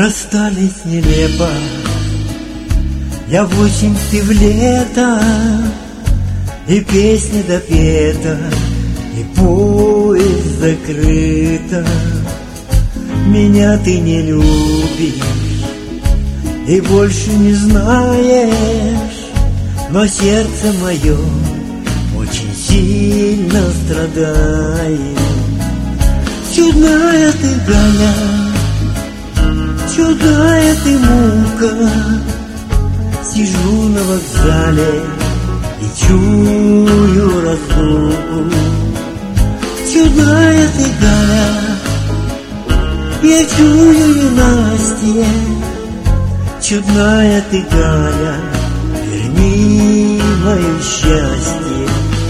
Расстались нелепо, я в осень, ты в лето, и песня допета, и поезд закрыта. Меня ты не любишь и больше не знаешь, но сердце мое очень сильно страдает. Чудная ты, Галя, чудная ты мука, сижу на вокзале и чую разлуку. Чудная ты, Галя, я чую ненастье. Чудная ты, Галя, верни мое счастье.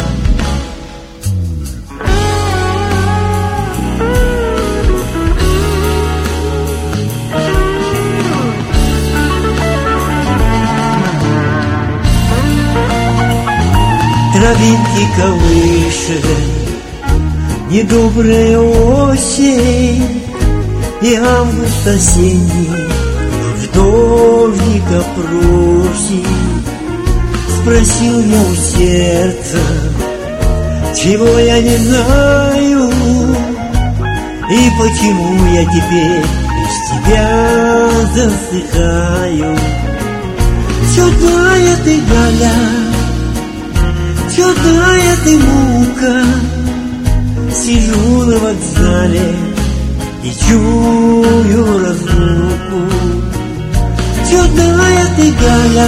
Травинки колышет недобрая осень, и август осенний вдовника просит. Спросил я у сердца, чего я не знаю, и почему я теперь без тебя засыхаю. Чудная ты, Галя, чудная ты мука, сижу на вокзале и чую разлуку. Чудная ты, Галя,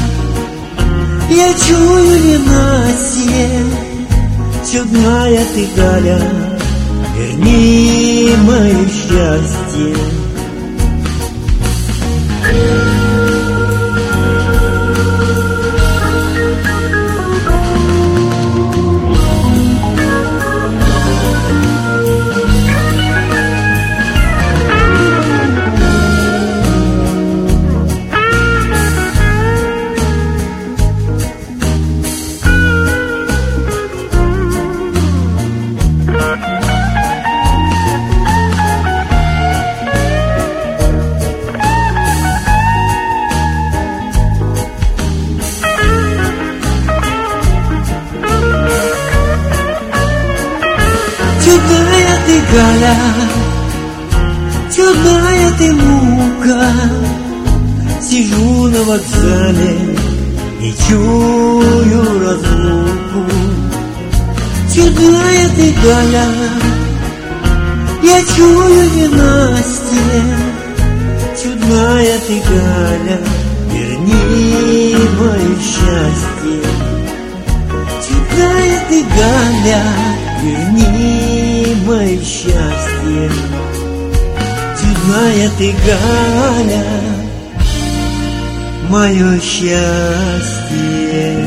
я чую ненастье. Чудная ты, Галя, верни мое счастье. Чудная ты, Галя, чудная ты мука, сижу на вокзале и чую разлуку. Чудная ты, Галя, я чую ненастье. Чудная ты, Галя, верни мое счастье. Чудная ты, Галя, верни мое счастье. Чудная ты, Галя, мое счастье.